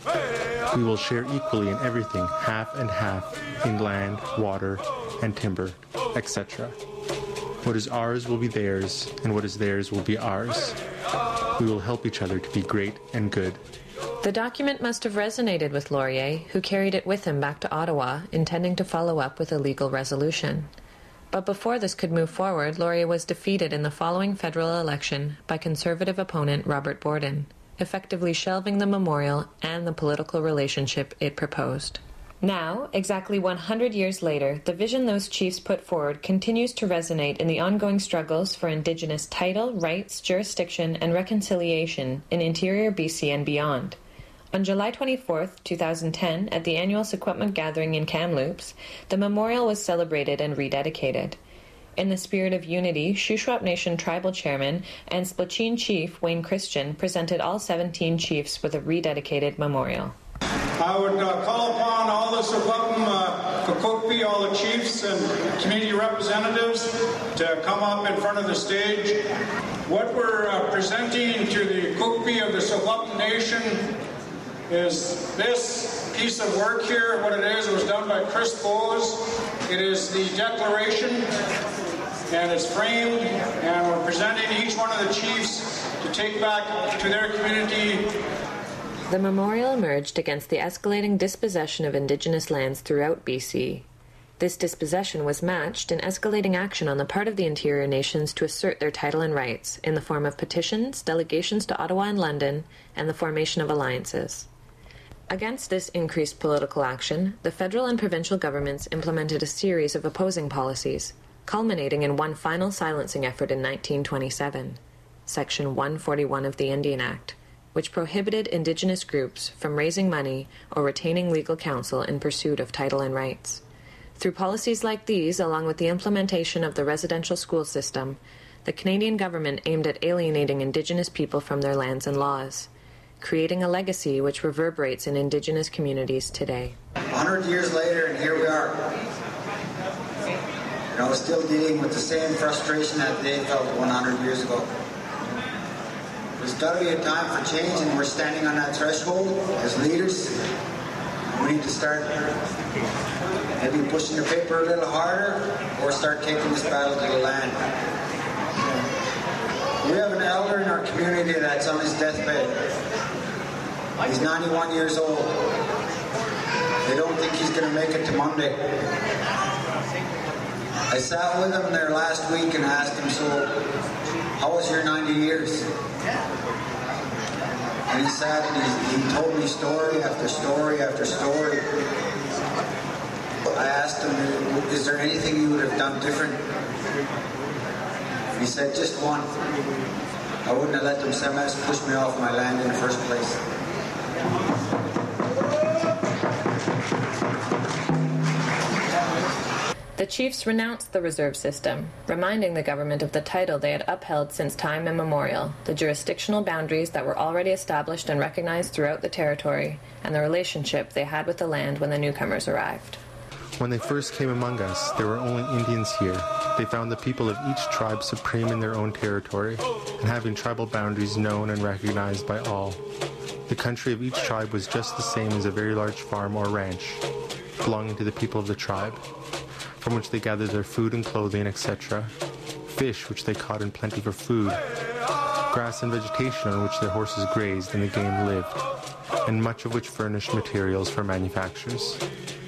We will share equally in everything, half and half, in land, water, and timber, etc. What is ours will be theirs, and what is theirs will be ours. We will help each other to be great and good." The document must have resonated with Laurier, who carried it with him back to Ottawa, intending to follow up with a legal resolution. But before this could move forward, Laurier was defeated in the following federal election by Conservative opponent Robert Borden, effectively shelving the memorial and the political relationship it proposed. Now, exactly 100 years later, the vision those chiefs put forward continues to resonate in the ongoing struggles for Indigenous title, rights, jurisdiction, and reconciliation in interior BC and beyond. On July 24, 2010, at the annual Secwepemc gathering in Kamloops, the memorial was celebrated and rededicated. In the spirit of unity, Shuswap Nation Tribal Chairman and Splacheen Chief Wayne Christian presented all 17 chiefs with a rededicated memorial. I would call upon all the Secwepemc, Kakokpi, all the chiefs and community representatives to come up in front of the stage. What we're presenting to the Kakokpi of the Secwepemc Nation is this piece of work here. What it is, it was done by Chris Bowes. It is the declaration, and it's framed, and we're presenting each one of the chiefs to take back to their community. The memorial emerged against the escalating dispossession of Indigenous lands throughout BC. This dispossession was matched in escalating action on the part of the interior nations to assert their title and rights in the form of petitions, delegations to Ottawa and London, and the formation of alliances. Against this increased political action, the federal and provincial governments implemented a series of opposing policies, culminating in one final silencing effort in 1927, Section 141 of the Indian Act, which prohibited Indigenous groups from raising money or retaining legal counsel in pursuit of title and rights. Through policies like these, along with the implementation of the residential school system, the Canadian government aimed at alienating Indigenous people from their lands and laws, creating a legacy which reverberates in Indigenous communities today. 100 years later, and here we are. Still dealing with the same frustration that they felt 100 years ago. There's got to be a time for change, and we're standing on that threshold as leaders. We need to start maybe pushing the paper a little harder, or start taking this battle to the land. We have an elder in our community that's on his deathbed. He's 91 years old. They don't think he's going to make it to Monday. I sat with him there last week and asked him, so how was your 90 years? And he sat and he told me story after story after story. I asked him, is there anything you would have done different? He said, just one. I wouldn't have let them Semets push me off my land in the first place. The chiefs renounced the reserve system, reminding the government of the title they had upheld since time immemorial, the jurisdictional boundaries that were already established and recognized throughout the territory, and the relationship they had with the land when the newcomers arrived. When they first came among us, there were only Indians here. They found the people of each tribe supreme in their own territory, and having tribal boundaries known and recognized by all. The country of each tribe was just the same as a very large farm or ranch, belonging to the people of the tribe, from which they gathered their food and clothing, etc., fish which they caught in plenty for food, grass and vegetation on which their horses grazed and the game lived, and much of which furnished materials for manufactures.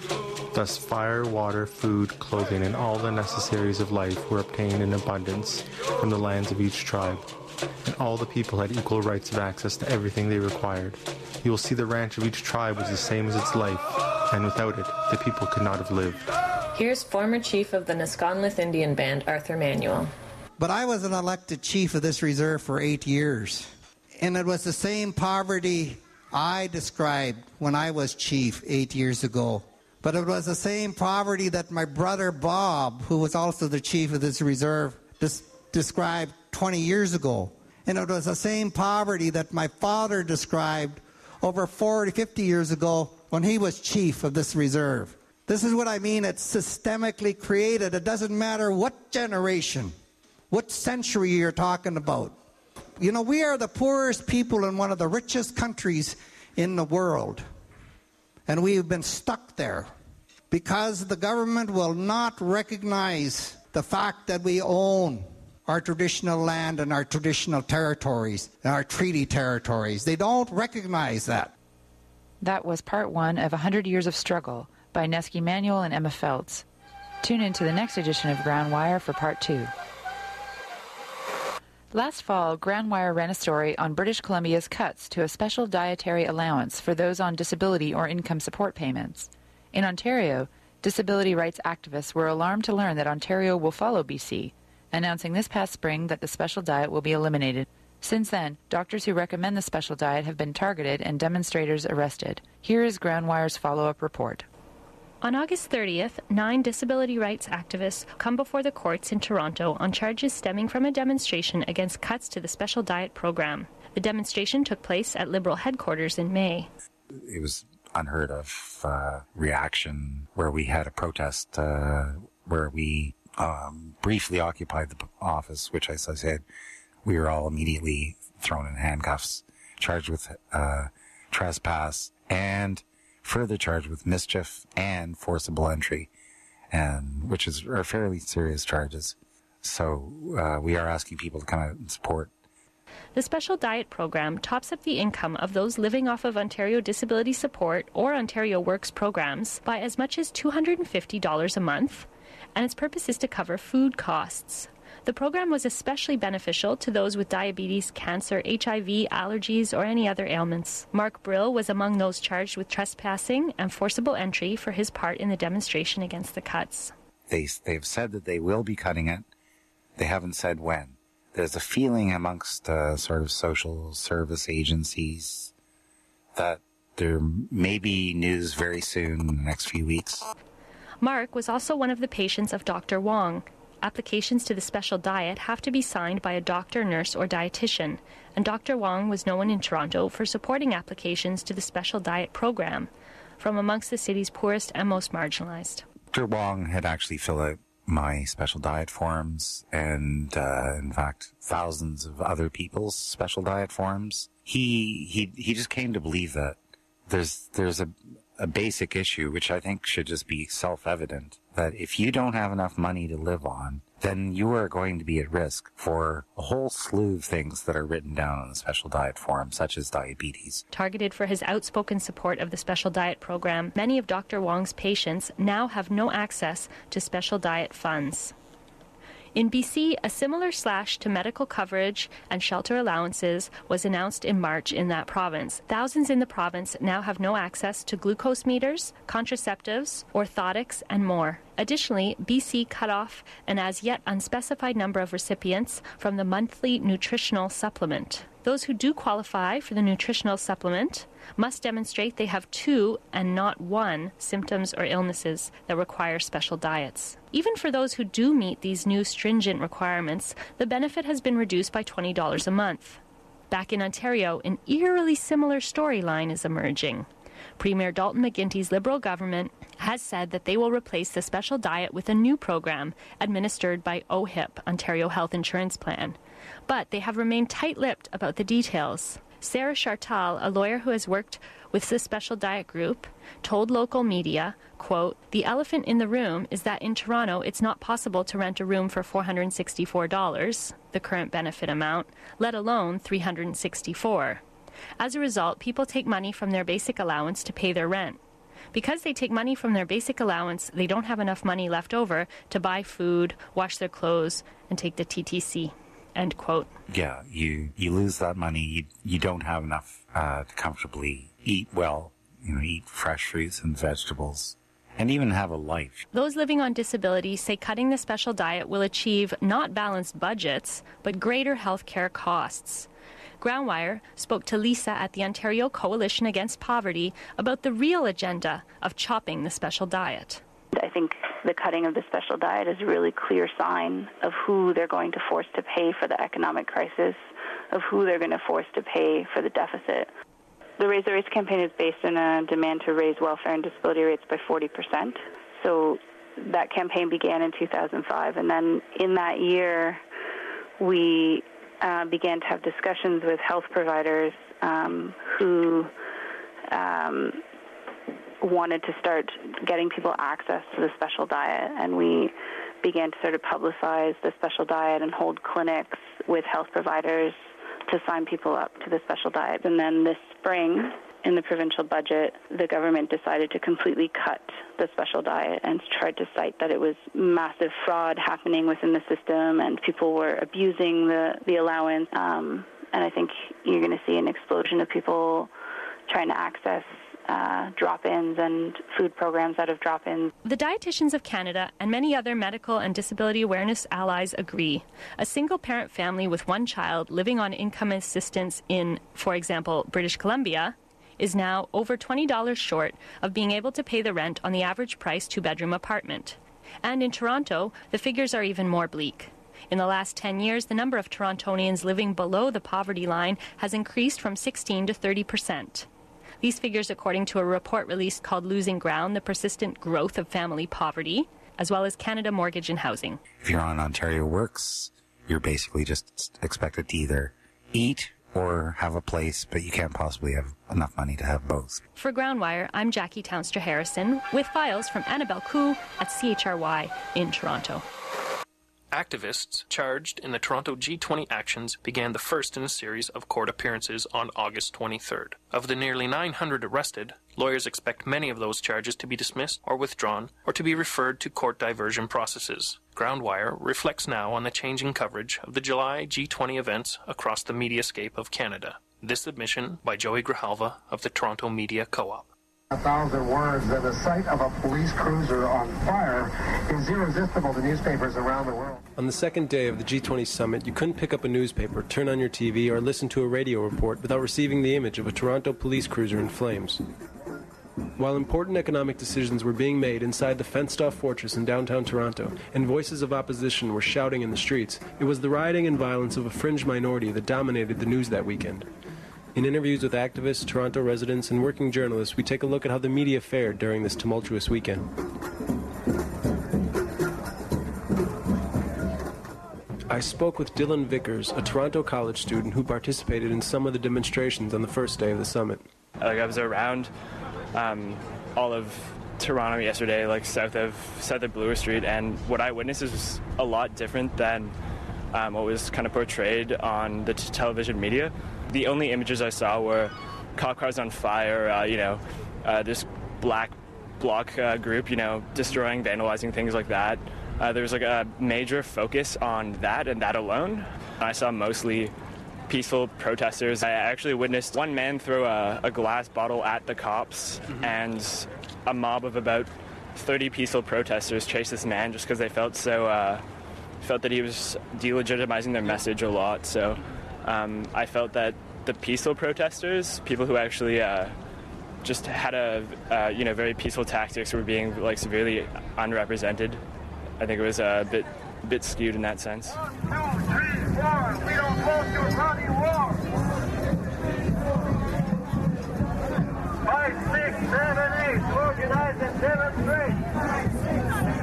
Thus fire, water, food, clothing, and all the necessaries of life were obtained in abundance from the lands of each tribe, and all the people had equal rights of access to everything they required. You will see the ranch of each tribe was the same as its life, and without it, the people could not have lived. Here's former chief of the Nisconlith Indian Band, Arthur Manuel. But I was an elected chief of this reserve for 8 years. And it was the same poverty I described when I was chief 8 years ago. But it was the same poverty that my brother Bob, who was also the chief of this reserve, described 20 years ago. And it was the same poverty that my father described over 40, 50 years ago when he was chief of this reserve. This is what I mean, it's systemically created. It doesn't matter what generation, what century you're talking about. You know, we are the poorest people in one of the richest countries in the world. And we've been stuck there because the government will not recognize the fact that we own our traditional land and our traditional territories, and our treaty territories. They don't recognize that. That was part one of 100 Years of Struggle by Neski Manuel and Emma Feltz. Tune in to the next edition of Ground Wire for part two. Last fall, Ground Wire ran a story on British Columbia's cuts to a special dietary allowance for those on disability or income support payments. In Ontario, disability rights activists were alarmed to learn that Ontario will follow BC, announcing this past spring that the special diet will be eliminated. Since then, doctors who recommend the special diet have been targeted and demonstrators arrested. Here is Ground Wire's follow-up report. On August 30th, 9 disability rights activists come before the courts in Toronto on charges stemming from a demonstration against cuts to the special diet program. The demonstration took place at Liberal headquarters in May. It was unheard of reaction where we had a protest where we briefly occupied the office, which, as I said, we were all immediately thrown in handcuffs, charged with trespass, and further charged with mischief and forcible entry, and which are fairly serious charges. So we are asking people to come out and support. The Special Diet Program tops up the income of those living off of Ontario Disability Support or Ontario Works programs by as much as $250 a month, and its purpose is to cover food costs. The program was especially beneficial to those with diabetes, cancer, HIV, allergies, or any other ailments. Mark Brill was among those charged with trespassing and forcible entry for his part in the demonstration against the cuts. They've said that they will be cutting it. They haven't said when. There's a feeling amongst sort of social service agencies that there may be news very soon in the next few weeks. Mark was also one of the patients of Dr. Wong. Applications to the special diet have to be signed by a doctor, nurse, or dietitian, and Dr. Wong was known in Toronto for supporting applications to the special diet program from amongst the city's poorest and most marginalized. Dr. Wong had actually filled out my special diet forms and, in fact, thousands of other people's special diet forms. He just came to believe that there's a basic issue, which I think should just be self-evident, that if you don't have enough money to live on, then you are going to be at risk for a whole slew of things that are written down on the special diet form, such as diabetes. Targeted for his outspoken support of the special diet program, many of Dr. Wong's patients now have no access to special diet funds. In BC, a similar slash to medical coverage and shelter allowances was announced in March in that province. Thousands in the province now have no access to glucose meters, contraceptives, orthotics, and more. Additionally, BC cut off an as yet unspecified number of recipients from the monthly nutritional supplement. Those who do qualify for the nutritional supplement must demonstrate they have 2 and not 1 symptoms or illnesses that require special diets. Even for those who do meet these new stringent requirements, the benefit has been reduced by $20 a month. Back in Ontario, an eerily similar storyline is emerging. Premier Dalton McGuinty's Liberal government has said that they will replace the special diet with a new program administered by OHIP, Ontario Health Insurance Plan. But they have remained tight-lipped about the details. Sarah Chartal, a lawyer who has worked with the special diet group, told local media, quote, "The elephant in the room is that in Toronto it's not possible to rent a room for $464, the current benefit amount, let alone $364. As a result, people take money from their basic allowance to pay their rent. Because they take money from their basic allowance, they don't have enough money left over to buy food, wash their clothes, and take the TTC." End quote. Yeah, you lose that money. You don't have enough to comfortably eat well, eat fresh fruits and vegetables, and even have a life. Those living on disability say cutting the special diet will achieve not balanced budgets, but greater health care costs. Groundwire spoke to Lisa at the Ontario Coalition Against Poverty about the real agenda of chopping the special diet. I think the cutting of the special diet is a really clear sign of who they're going to force to pay for the economic crisis, of who they're going to force to pay for the deficit. The Raise the Rates campaign is based on a demand to raise welfare and disability rates by 40%. So that campaign began in 2005, and then in that year we began to have discussions with health providers who wanted to start getting people access to the special diet, and we began to sort of publicize the special diet and hold clinics with health providers to sign people up to the special diet. And then this spring, in the provincial budget, the government decided to completely cut the special diet and tried to cite that it was massive fraud happening within the system and people were abusing the allowance. And I think you're going to see an explosion of people trying to access drop-ins and food programs out of drop-ins. The Dietitians of Canada and many other medical and disability awareness allies agree. A single-parent family with one child living on income assistance in, for example, British Columbia, is now over $20 short of being able to pay the rent on the average price two-bedroom apartment. And in Toronto, the figures are even more bleak. In the last 10 years, the number of Torontonians living below the poverty line has increased from 16 to 30%. These figures according to a report released called Losing Ground, the Persistent Growth of Family Poverty, as well as Canada Mortgage and Housing. If you're on Ontario Works, you're basically just expected to either eat or have a place, but you can't possibly have enough money to have both. For Groundwire, I'm Jackie Townstra Harrison with files from Annabelle Koo at CHRY in Toronto. Activists charged in the Toronto G20 actions began the first in a series of court appearances on August 23rd. Of the nearly 900 arrested, lawyers expect many of those charges to be dismissed or withdrawn or to be referred to court diversion processes. Groundwire reflects now on the changing coverage of the July G20 events across the mediascape of Canada. This submission by Joey Grijalva of the Toronto Media Co-op. 1,000 words that the sight of a police cruiser on fire is irresistible to newspapers around the world. On the second day of the G20 summit, you couldn't pick up a newspaper, turn on your TV, or listen to a radio report without receiving the image of a Toronto police cruiser in flames. While important economic decisions were being made inside the fenced-off fortress in downtown Toronto, and voices of opposition were shouting in the streets, it was the rioting and violence of a fringe minority that dominated the news that weekend. In interviews with activists, Toronto residents, and working journalists, we take a look at how the media fared during this tumultuous weekend. I spoke with Dylan Vickers, a Toronto college student who participated in some of the demonstrations on the first day of the summit. I was around all of Toronto yesterday, south of Bloor Street, and what I witnessed was a lot different than what was kind of portrayed on the television media. The only images I saw were cop cars on fire, this black bloc group, destroying, vandalizing, things like that. There was a major focus on that and that alone. I saw mostly peaceful protesters. I actually witnessed one man throw a glass bottle at the cops, and a mob of about 30 peaceful protesters chased this man just because they felt that he was delegitimizing their message a lot. So I felt that the peaceful protesters, people who actually just had very peaceful tactics, were being severely underrepresented. I think it was a bit skewed in that sense. 1, 2, 3, 4. We don't go to a bloody war. 5, 6, 7, 8. Organize and demonstrate.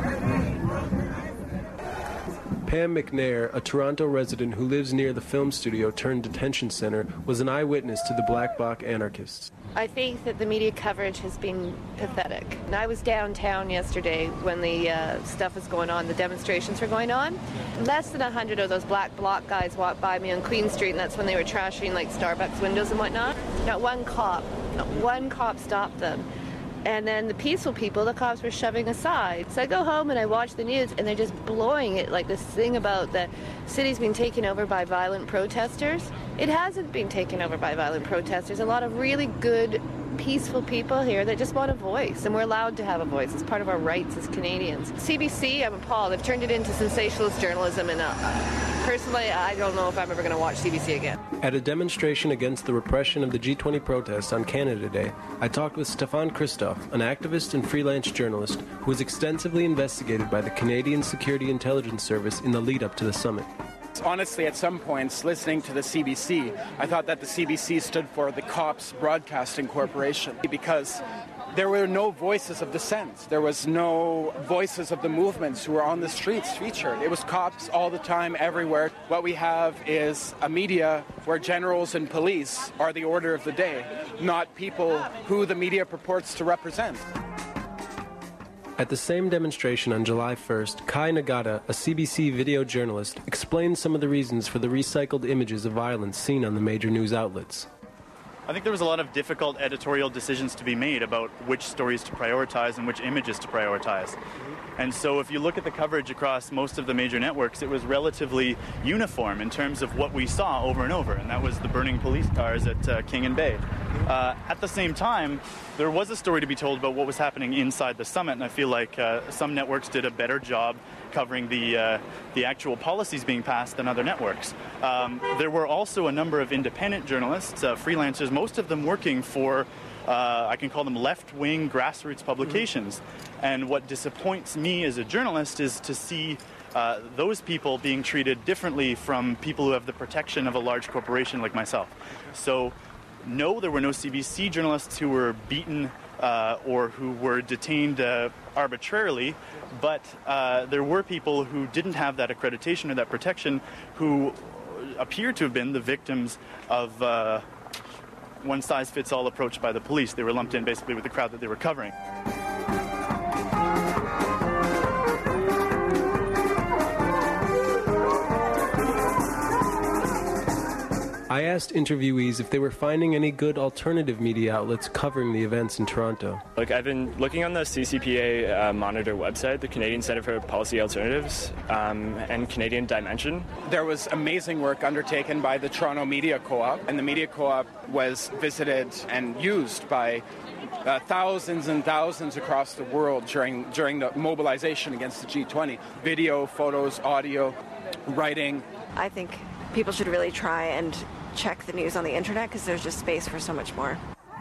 Pam McNair, a Toronto resident who lives near the film studio turned detention center, was an eyewitness to the Black Bloc anarchists. I think that the media coverage has been pathetic. And I was downtown yesterday when the stuff was going on, the demonstrations were going on. Less than 100 of those Black Bloc guys walked by me on Queen Street, and that's when they were trashing Starbucks windows and whatnot. Not one cop stopped them. And then the peaceful people, the cops were shoving aside. So I go home and I watch the news, and they're just blowing it like this thing about the city's being taken over by violent protesters. It hasn't been taken over by violent protesters. A lot of really good, peaceful people here that just want a voice, and we're allowed to have a voice. It's part of our rights as Canadians. CBC, I'm appalled. They've turned it into sensationalist journalism, and personally, I don't know if I'm ever going to watch CBC again. At a demonstration against the repression of the G20 protests on Canada Day, I talked with Stefan Christoff, an activist and freelance journalist who was extensively investigated by the Canadian Security Intelligence Service in the lead-up to the summit. Honestly, at some points, listening to the CBC, I thought that the CBC stood for the Cops Broadcasting Corporation, because there were no voices of dissent. There was no voices of the movements who were on the streets featured. It was cops all the time, everywhere. What we have is a media where generals and police are the order of the day, not people who the media purports to represent. At the same demonstration on July 1st, Kai Nagata, a CBC video journalist, explained some of the reasons for the recycled images of violence seen on the major news outlets. I think there was a lot of difficult editorial decisions to be made about which stories to prioritize and which images to prioritize. And so if you look at the coverage across most of the major networks, it was relatively uniform in terms of what we saw over and over, and that was the burning police cars at King and Bay. At the same time, there was a story to be told about what was happening inside the summit, and I feel like some networks did a better job covering the actual policies being passed than other networks. There were also a number of independent journalists, freelancers, most of them working for I can call them left-wing grassroots publications. And what disappoints me as a journalist is to see those people being treated differently from people who have the protection of a large corporation like myself. So, no, there were no CBC journalists who were beaten or who were detained arbitrarily, but there were people who didn't have that accreditation or that protection who appear to have been the victims of one-size-fits-all approach by the police. They were lumped in basically with the crowd that they were covering. I asked interviewees if they were finding any good alternative media outlets covering the events in Toronto. Like, I've been looking on the CCPA Monitor website, the Canadian Centre for Policy Alternatives, and Canadian Dimension. There was amazing work undertaken by the Toronto Media Co-op, and the Media Co-op was visited and used by thousands and thousands across the world during the mobilization against the G20. Video, photos, audio, writing. I think people should really try and check the news on the internet because there's just space for so much more.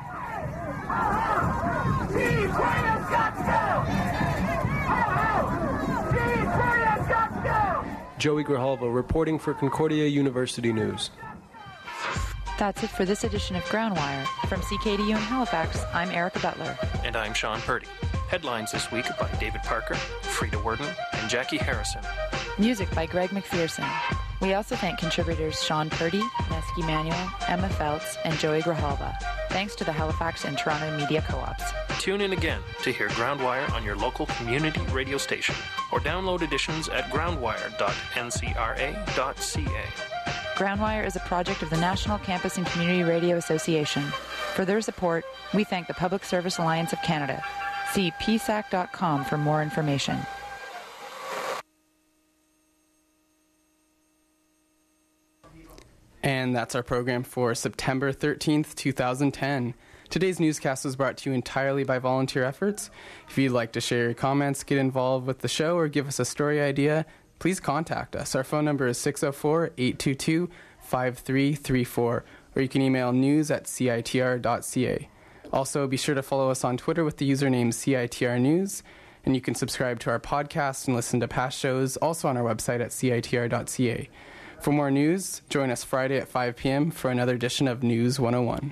Joey Grijalva reporting for Concordia University News. That's it for this edition of Groundwire. From CKDU in Halifax, I'm Erica Butler. And I'm Sean Purdy. Headlines this week by David Parker, Frida Worden, and Jackie Harrison. Music by Greg McPherson. We also thank contributors Sean Purdy, Neski Manuel, Emma Feltz, and Joey Grijalva. Thanks to the Halifax and Toronto Media Co-ops. Tune in again to hear Groundwire on your local community radio station, or download editions at groundwire.ncra.ca. Groundwire is a project of the National Campus and Community Radio Association. For their support, we thank the Public Service Alliance of Canada. See psac.com for more information. And that's our program for September 13th, 2010. Today's newscast was brought to you entirely by volunteer efforts. If you'd like to share your comments, get involved with the show, or give us a story idea, please contact us. Our phone number is 604-822-5334, or you can email news@citr.ca. Also, be sure to follow us on Twitter with the username CITR News, and you can subscribe to our podcast and listen to past shows also on our website at citr.ca. For more news, join us Friday at 5 p.m. for another edition of News 101.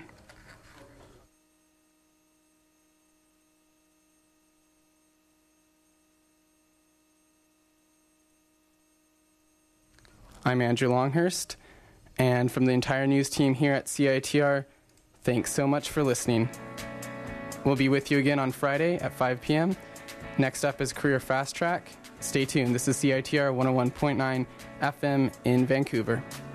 I'm Andrew Longhurst, and from the entire news team here at CITR, thanks so much for listening. We'll be with you again on Friday at 5 p.m. Next up is Career Fast Track. Stay tuned. This is CITR 101.9 FM in Vancouver.